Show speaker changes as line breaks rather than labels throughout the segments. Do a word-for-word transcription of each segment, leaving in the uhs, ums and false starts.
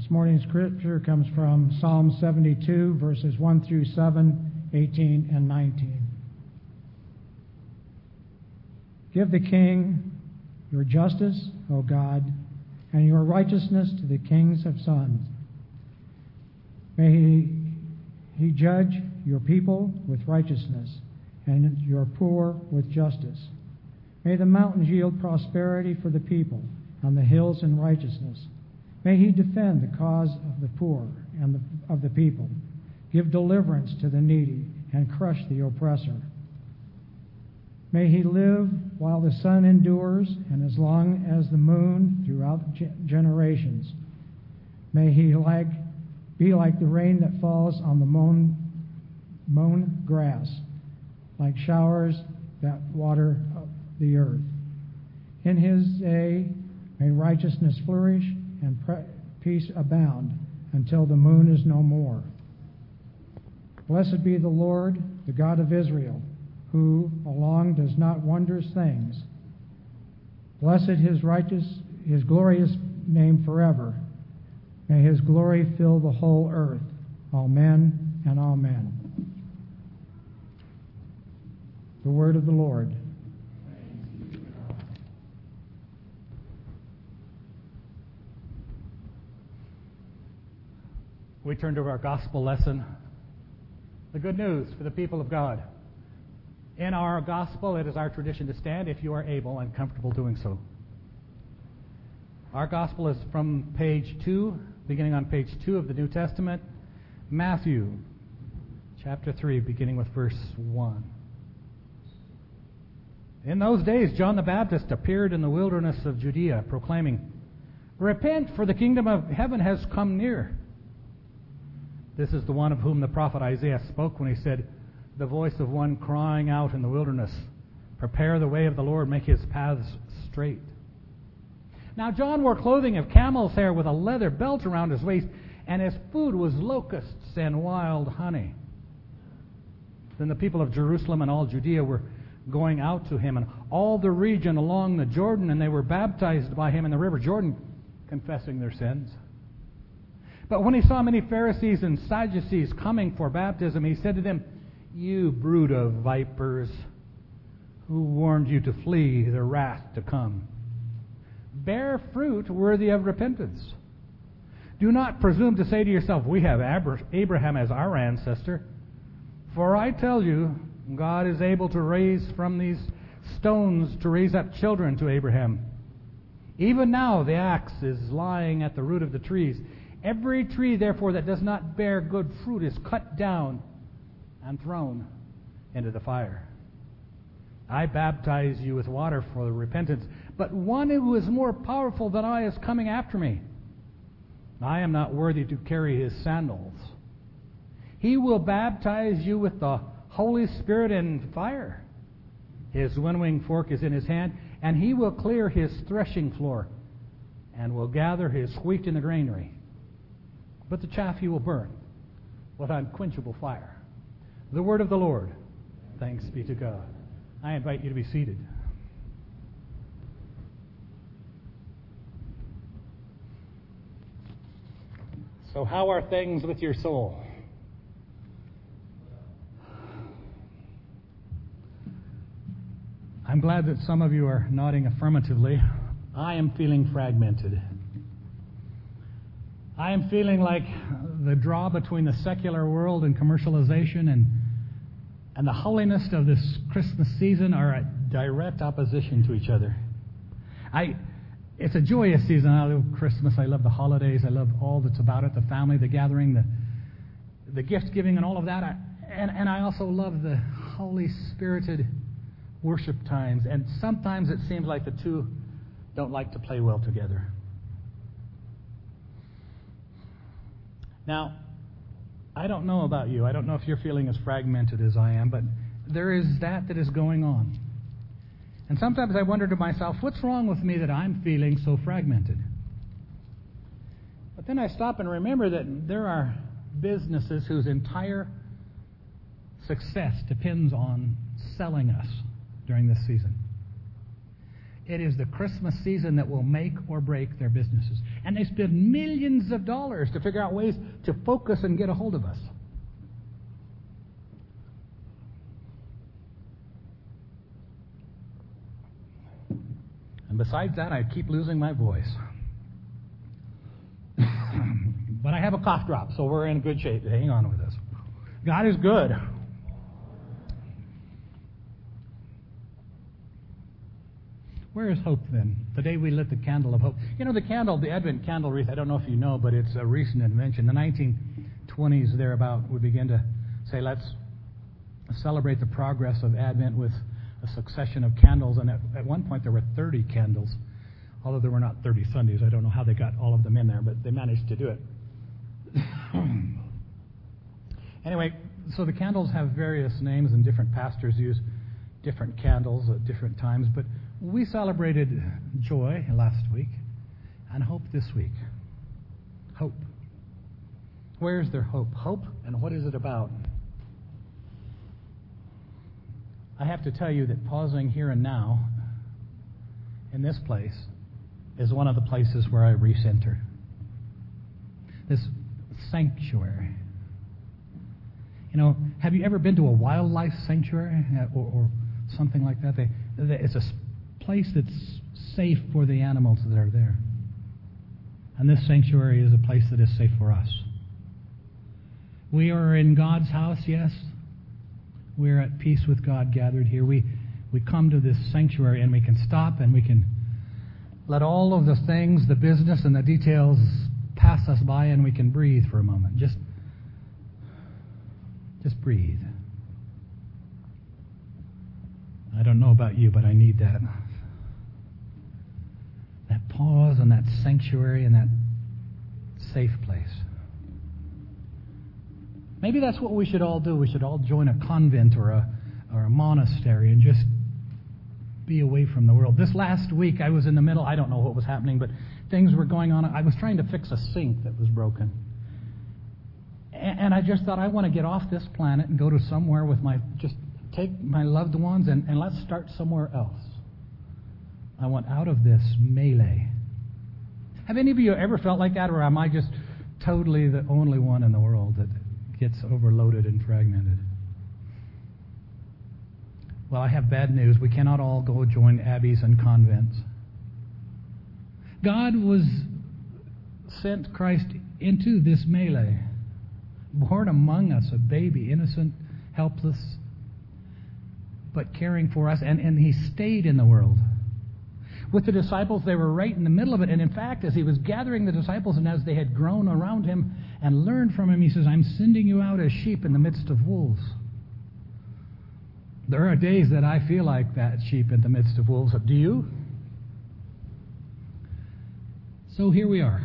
This morning's scripture comes from Psalm seventy-two, verses one through seven, eighteen, and nineteen. Give the king your justice, O God, and your righteousness to the kings of sons. May he, he judge your people with righteousness, and your poor with justice. May the mountains yield prosperity for the people, and the hills in righteousness. May he defend the cause of the poor and the, of the people, give deliverance to the needy, and crush the oppressor. May he live while the sun endures, and as long as the moon throughout ge- generations. May he like, be like the rain that falls on the mown, mown grass, like showers that water the earth. In his day may righteousness flourish and pre- peace abound until the moon is no more. Blessed be the Lord, the God of Israel, who along does not wondrous things. Blessed his righteous, his glorious name forever. May his glory fill the whole earth. Amen and amen. The word of the Lord.
We turn to our gospel lesson, the good news for the people of God. In our gospel, it is our tradition to stand if you are able and comfortable doing so. Our gospel is from page two, beginning on page two of the New Testament, Matthew chapter three, beginning with verse one. In those days, John the Baptist appeared in the wilderness of Judea, proclaiming, "Repent, for the kingdom of heaven has come near." This is the one of whom the prophet Isaiah spoke when he said, "The voice of one crying out in the wilderness, prepare the way of the Lord, make his paths straight." Now John wore clothing of camel's hair with a leather belt around his waist, and his food was locusts and wild honey. Then the people of Jerusalem and all Judea were going out to him, and all the region along the Jordan, and they were baptized by him in the river Jordan, confessing their sins. But when he saw many Pharisees and Sadducees coming for baptism, he said to them, "You brood of vipers, who warned you to flee the wrath to come? Bear fruit worthy of repentance. Do not presume to say to yourself, 'We have Abraham as our ancestor.' For I tell you, God is able to raise from these stones to raise up children to Abraham. Even now the axe is lying at the root of the trees. Every tree, therefore, that does not bear good fruit is cut down and thrown into the fire. I baptize you with water for repentance, but one who is more powerful than I is coming after me. I am not worthy to carry his sandals. He will baptize you with the Holy Spirit and fire. His winnowing fork is in his hand, and he will clear his threshing floor and will gather his wheat in the granary. But the chaff he will burn with unquenchable fire." The word of the Lord. Thanks be to God. I invite you to be seated. So how are things with your soul? I'm glad that some of you are nodding affirmatively. I am feeling fragmented. I am feeling like the draw between the secular world and commercialization and and the holiness of this Christmas season are at direct opposition to each other. I, it's a joyous season. I love Christmas. I love the holidays. I love all that's about it, the family, the gathering, the the gift giving, and all of that. I, and, and I also love the Holy Spirited worship times. And sometimes it seems like the two don't like to play well together. Now, I don't know about you. I don't know if you're feeling as fragmented as I am, but there is that that is going on. And sometimes I wonder to myself, what's wrong with me that I'm feeling so fragmented? But then I stop and remember that there are businesses whose entire success depends on selling us during this season. It is the Christmas season that will make or break their businesses. And they spend millions of dollars to figure out ways to focus and get a hold of us. And besides that, I keep losing my voice. But I have a cough drop, so we're in good shape. Hang on with us. God is good. Where is hope then? The day we lit the candle of hope. You know, the candle, the Advent candle wreath, I don't know if you know, but it's a recent invention. The nineteen twenties, thereabout, we began to say, let's celebrate the progress of Advent with a succession of candles. And at, at one point, there were thirty candles. Although there were not thirty Sundays. I don't know how they got all of them in there, but they managed to do it. Anyway, so the candles have various names, and different pastors use different candles at different times. But we celebrated joy last week and hope this week. Hope. Where's their hope? Hope, and what is it about? I have to tell you that pausing here and now in this place is one of the places where I recenter. This sanctuary. You know, have you ever been to a wildlife sanctuary or, or something like that? They, they, it's a place that's safe for the animals that are there. And this sanctuary is a place that is safe for us. We are in God's house, yes. We're at peace with God gathered here. We, we come to this sanctuary and we can stop and we can let all of the things, the business and the details pass us by, and we can breathe for a moment. Just, just breathe. I don't know about you, but I need that. That pause and that sanctuary and that safe place. Maybe that's what we should all do. We should all join a convent or a, or a monastery and just be away from the world. This last week I was in the middle, I don't know what was happening, but things were going on. I was trying to fix a sink that was broken. And, and I just thought, I want to get off this planet and go to somewhere with my, just take my loved ones and, and let's start somewhere else. I want out of this melee. Have any of you ever felt like that, or am I just totally the only one in the world that gets overloaded and fragmented? Well, I have bad news. We cannot all go join abbeys and convents. God was sent Christ into this melee, born among us, a baby, innocent, helpless, but caring for us, and, and he stayed in the world. With the disciples, they were right in the middle of it, and in fact, as he was gathering the disciples and as they had grown around him and learned from him, he says, I'm sending you out as sheep in the midst of wolves. There are days that I feel like that sheep in the midst of wolves. Do you? So here we are.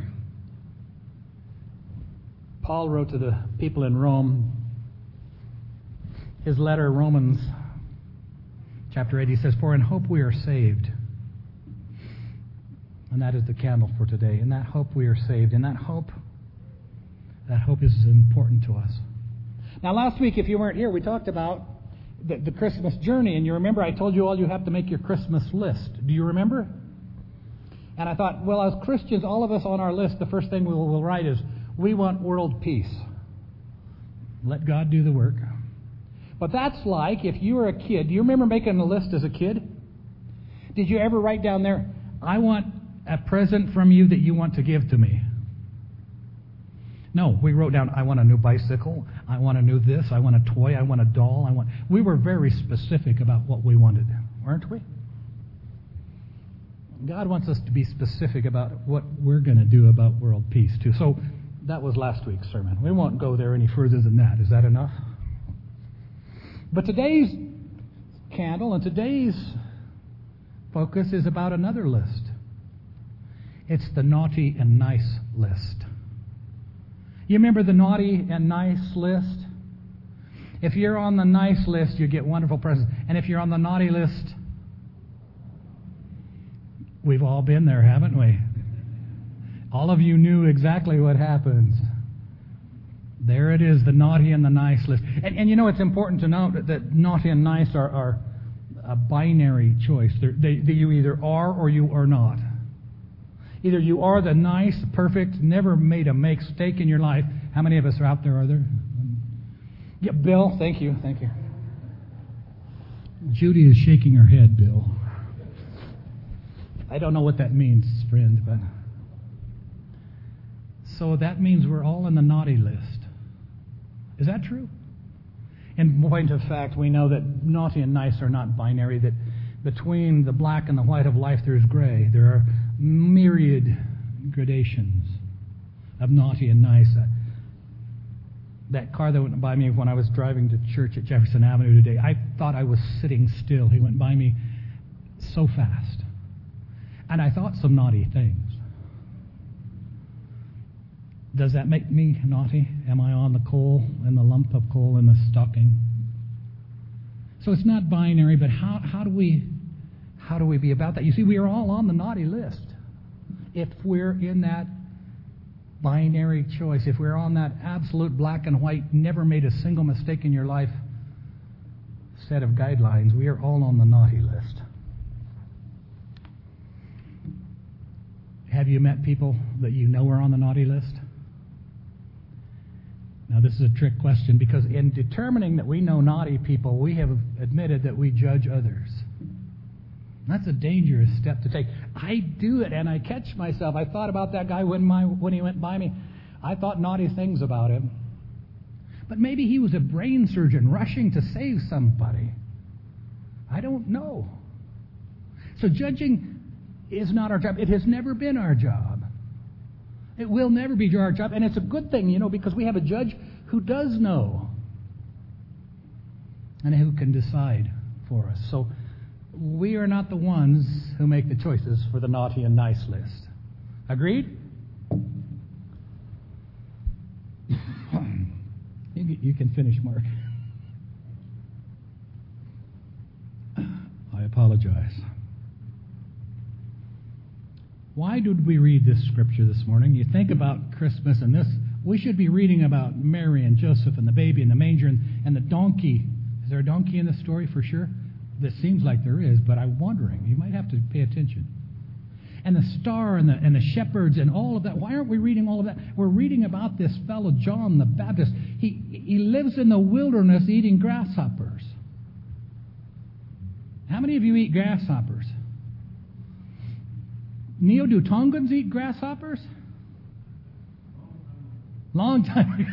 Paul wrote to the people in Rome. His letter, Romans chapter eight, he says, for in hope we are saved. And that is the candle for today. In that hope we are saved. In that hope, that hope is important to us. Now last week, if you weren't here, we talked about the, the Christmas journey. And you remember I told you all you have to make your Christmas list. Do you remember? And I thought, well, as Christians, all of us on our list, the first thing we will we'll write is, we want world peace. Let God do the work. But that's like if you were a kid. Do you remember making a list as a kid? Did you ever write down there, I want a present from you that you want to give to me? No, we wrote down, I want a new bicycle, I want a new this, I want a toy, I want a doll, I want... We were very specific about what we wanted, weren't we? God wants us to be specific about what we're going to do about world peace, too. So that was last week's sermon. We won't go there any further than that. Is that enough? But today's candle and today's focus is about another list. It's the naughty and nice list. You remember the naughty and nice list? If you're on the nice list, you get wonderful presents. And if you're on the naughty list, we've all been there, haven't we? All of you knew exactly what happens. There it is, the naughty and the nice list. And, and you know, it's important to note that, that naughty and nice are, are a binary choice. They, they, you either are or you are not. Either you are the nice, perfect, never made a mistake in your life. How many of us are out there, are there? Yeah, Bill, thank you, thank you. Judy is shaking her head, Bill. I don't know what that means, friend, but... So that means we're all in the naughty list. Is that true? In point of fact, we know that naughty and nice are not binary, that between the black and the white of life there's gray. There are myriad gradations of naughty and nice. Uh, that car that went by me when I was driving to church at Jefferson Avenue today, I thought I was sitting still. He went by me so fast. And I thought some naughty things. Does that make me naughty? Am I on the coal and the lump of coal in the stocking? So it's not binary, but how, how do we how do we be about that? You see, we are all on the naughty list. If we're in that binary choice, if we're on that absolute black and white, never made a single mistake in your life set of guidelines, we are all on the naughty list. Have you met people that you know are on the naughty list? Now, this is a trick question, because in determining that we know naughty people, we have admitted that we judge others. That's a dangerous step to take. I do it, and I catch myself. I thought about that guy when, my, when he went by me. I thought naughty things about him. But maybe he was a brain surgeon rushing to save somebody. I don't know. So judging is not our job. It has never been our job. It will never be our job, and it's a good thing, you know, because we have a judge who does know and who can decide for us. So we are not the ones who make the choices for the naughty and nice list. Agreed? you, you can finish, Mark. I apologize. Why did we read this scripture this morning? You think about Christmas and this. We should be reading about Mary and Joseph and the baby in the manger and, and the donkey. Is there a donkey in the story for sure? That seems like there is, but I'm wondering. You might have to pay attention. And the star and the, and the shepherds and all of that. Why aren't we reading all of that? We're reading about this fellow John the Baptist. He, he lives in the wilderness eating grasshoppers. How many of you eat grasshoppers? Neo-Tongans eat grasshoppers? Long time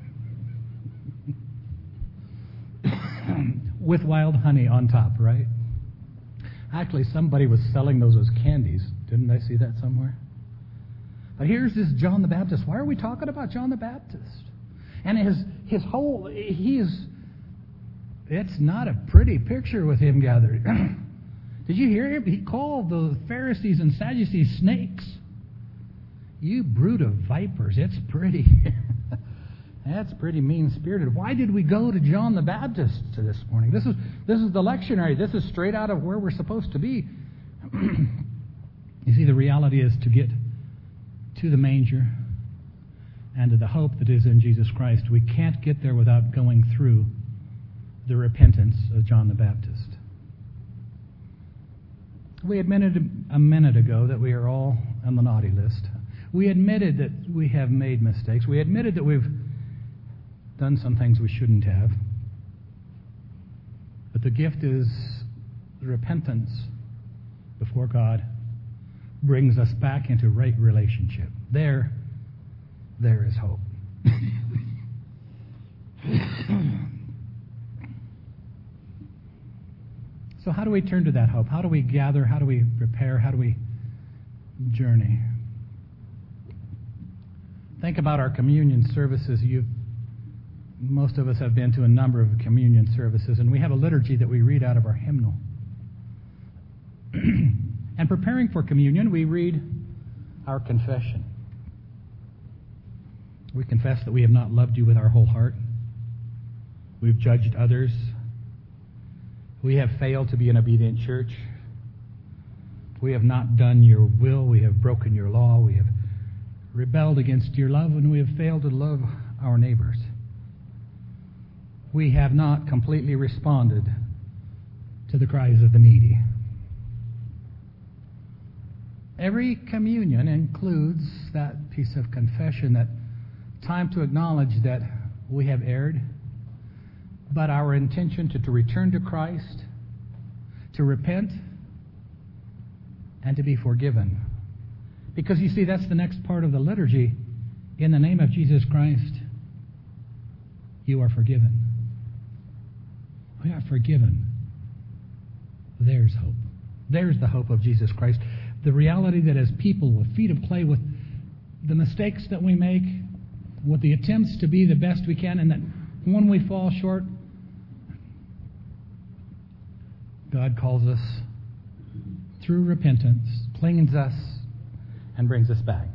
ago. With wild honey on top, right? Actually, somebody was selling those as candies. Didn't I see that somewhere? But here's this John the Baptist. Why are we talking about John the Baptist? And his his whole, he is, it's not a pretty picture with him gathered. Did you hear him? He called the Pharisees and Sadducees snakes. You brood of vipers. It's pretty. That's pretty mean-spirited. Why did we go to John the Baptist this morning? This is this is the lectionary. This is straight out of where we're supposed to be. You see, the reality is to get to the manger and to the hope that is in Jesus Christ. We can't get there without going through the repentance of John the Baptist. We admitted a minute ago that we are all on the naughty list. We admitted that we have made mistakes. We admitted that we've done some things we shouldn't have. But the gift is the repentance before God brings us back into right relationship. There, there is hope. So how do we turn to that hope? How do we gather? How do we prepare? How do we journey? Think about our communion services. You've, most of us have been to a number of communion services, and we have a liturgy that we read out of our hymnal. And preparing for communion, we read our confession. We confess that we have not loved you with our whole heart. We've judged others. We have failed to be an obedient church. We have not done your will. We have broken your law. We have rebelled against your love, and we have failed to love our neighbors. We have not completely responded to the cries of the needy. Every communion includes that piece of confession, that time to acknowledge that we have erred, but our intention to, to return to Christ, to repent, and to be forgiven. Because you see, that's the next part of the liturgy. In the name of Jesus Christ, you are forgiven. We are forgiven. There's hope. There's the hope of Jesus Christ. The reality that as people with feet of clay, with the mistakes that we make, with the attempts to be the best we can, and that when we fall short, God calls us through repentance, cleans us, and brings us back.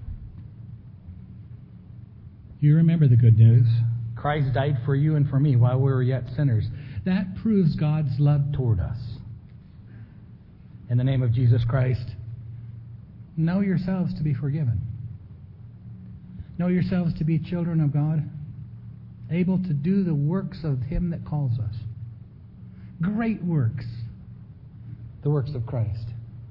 You remember the good news. Christ died for you and for me while we were yet sinners. That proves God's love toward us. In the name of Jesus Christ, know yourselves to be forgiven. Know yourselves to be children of God, able to do the works of Him that calls us. Great works. The works of Christ.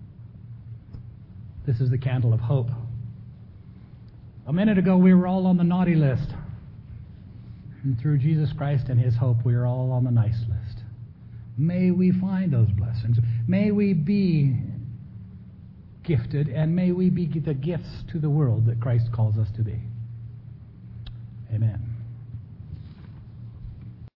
This is the candle of hope. A minute ago, we were all on the naughty list. And through Jesus Christ and His hope, we are all on the nice list. May we find those blessings. May we be gifted, and may we be the gifts to the world that Christ calls us to be. Amen.